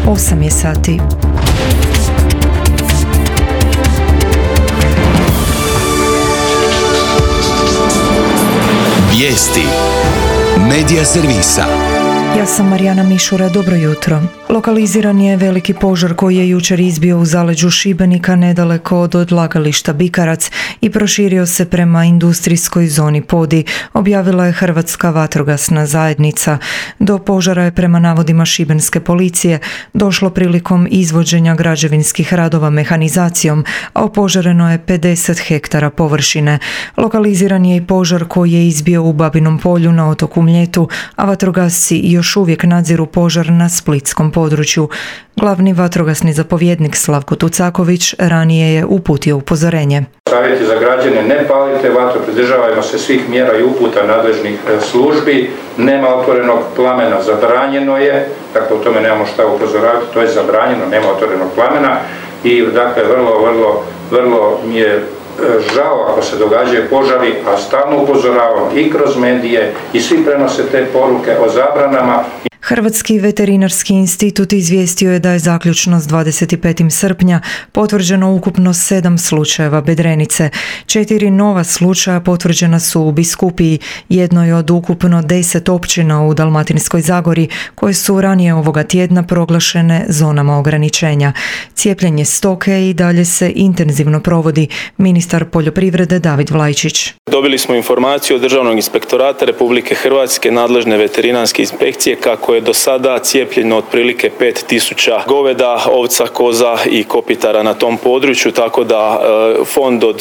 8 je sati. Vijesti Medija servisa. Ja sam Marijana Mišura, dobro jutro. Lokaliziran je veliki požar koji je jučer izbio u zaleđu Šibenika nedaleko od odlagališta Bikarac i proširio se prema industrijskoj zoni Podi, objavila je Hrvatska vatrogasna zajednica. Do požara je prema navodima šibenske policije došlo prilikom izvođenja građevinskih radova mehanizacijom, a opožareno je 50 hektara površine. Lokaliziran je i požar koji je izbio u Babinom polju na otoku Mljetu, a vatrogasci još uvijek nadziru požar na splitskom području. Glavni vatrogasni zapovjednik Slavko Tucaković ranije je uputio upozorenje. Savjeti za građane: ne palite vatru, pridržavajmo se svih mjera i uputa nadležnih službi, nema otvorenog plamena, zabranjeno je, dakle o tome nemamo šta upozoravati, to je zabranjeno, nema otvorenog plamena i dakle vrlo mi je žao ako se događaju požari, a stalno upozoravam i kroz medije i svi prenose te poruke o zabranama. Hrvatski veterinarski institut izvijestio je da je zaključno s 25. srpnja potvrđeno ukupno 7 slučajeva bedrenice. 4 nova slučaja potvrđena su u Biskupiji, jednoj od ukupno 10 općina u Dalmatinskoj Zagori koje su ranije ovoga tjedna proglašene zonama ograničenja. Cijepljenje stoke i dalje se intenzivno provodi. Ministar poljoprivrede David Vlajčić. Dobili smo informaciju od Državnog inspektorata Republike Hrvatske, nadležne veterinarske inspekcije, kako je do sada cijepljeno otprilike 5000 goveda, ovca, koza i kopitara na tom području, tako da fond od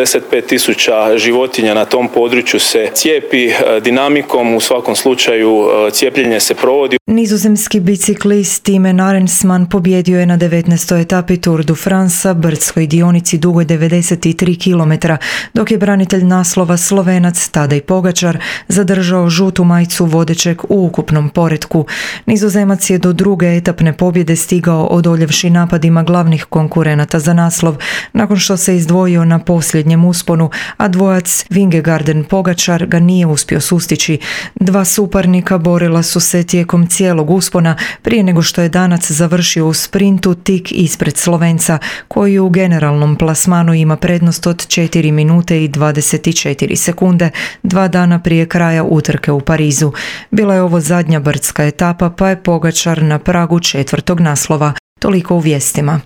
45.000 životinja na tom području se cijepi dinamikom. U svakom slučaju cijepljenje se provodi. Nizozemski biciklist Timen Arensman pobjedio je na 19. etapi Tour du France, brdskoj dionici dugoj 93 km, dok je branitelj naslova Slovenac Tadej Pogačar zadržao žutu majicu vodećeg u ukupnom poretku. Nizozemac je do druge etapne pobjede stigao odoljevši napadima glavnih konkurenata za naslov, nakon što se izdvojio na posljednjem usponu, a dvojac Vingegaarden Pogačar ga nije uspio sustići. Dva suparnika borila su se tijekom cijelog uspona prije nego što je Danac završio u sprintu tik ispred Slovenca, koji u generalnom plasmanu ima prednost od 4 minute i 24 sekunde, 2 dana prije kraja utrke u Parizu. Bila je ovo zadnja brdska etapa, pa je Pogačar na pragu 4. naslova. Toliko u vijestima.